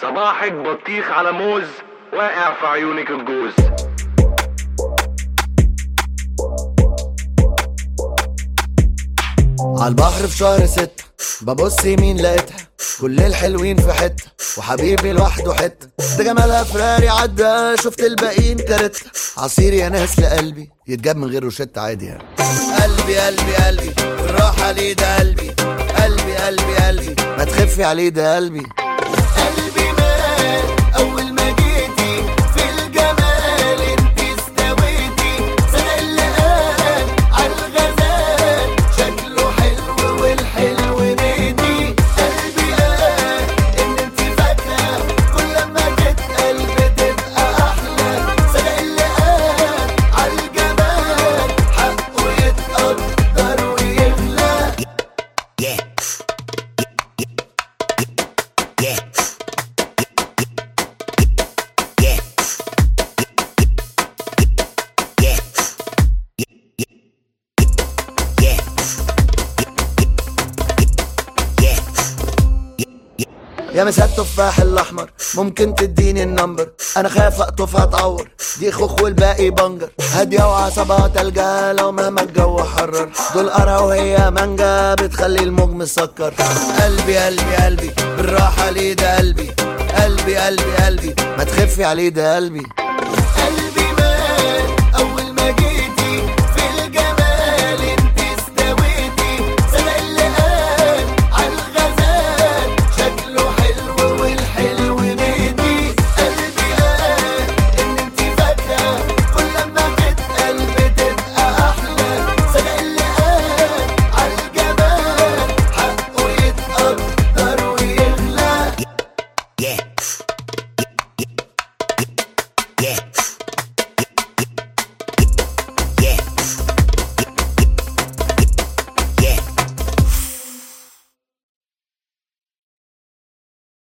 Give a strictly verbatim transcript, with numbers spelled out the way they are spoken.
صباحك بطيخ على موز، واقع في عيونك الجوز. عالبحر في شهر ستة ببص يمين لقيتها كل الحلوين في حتة وحبيبي لوحده حتة. ده جمالها فراري عدى شفت الباقيين كارتة. عصير يا ناس لقلبي يتجاب من غير روشتة عادي يعني. قلبي قلبي قلبي بالراحة عليه ده قلبي. قلبي قلبي قلبي ما تخفي عليه ده قلبي. قلبي مات أول ما جيتي في الجمال انتي استويتي. صدق اللي قال عالغزال شكله حلو والحلو نادي. قلبي قال ان انتي فاكرة كل ما تتقل بتبقى أحلى. صدق اللي قال عالجمال حقه يتقدر ويغلى. يا مسا التفاح الاحمر ممكن تديني النمبر. انا خايف اقطف هتعور دي خوخ والباقي بنجر. هاديه وعصبها تلجا لو مهما الجو حرر. دول قرا وهي مانجا بتخلي الموج مسكر. قلبي قلبي قلبي بالراحه عليه ده قلبي. قلبي قلبي قلبي ما تخفي عليه ده قلبي. قلبي مات اول ما جيتي في الجمال انتي استويتي. صدق اللي قال عالغزال شكله حلو والحلو نادي. قلبي قال ان انتي فاكرة كل ما تتقل بتبقى احلى. صدق اللي قال عالجمال حقه يتقدر ويغلى. Yeah.